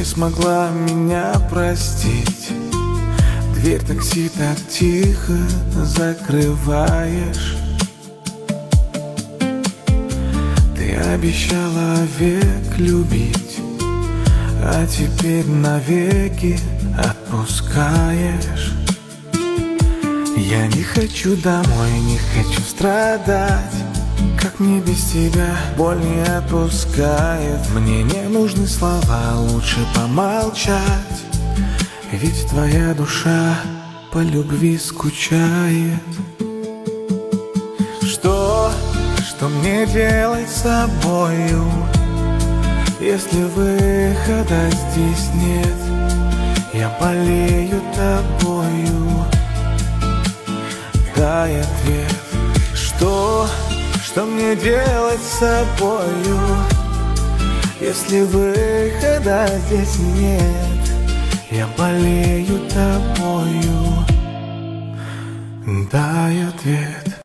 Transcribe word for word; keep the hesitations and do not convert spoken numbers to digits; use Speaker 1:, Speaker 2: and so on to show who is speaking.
Speaker 1: не смогла меня простить. Дверь такси так тихо закрываешь. Ты обещала век любить, а теперь навеки отпускаешь. Я не хочу домой, не хочу страдать. Как мне без тебя боль не отпускает. Мне не нужны слова, лучше помолчать. Ведь твоя душа по любви скучает. Что, что мне делать с собою, если выхода здесь нет? Я болею тобою. Дай ответ. Что, что мне делать с собою, если выхода здесь нет? Я болею тобою. Дай ответ.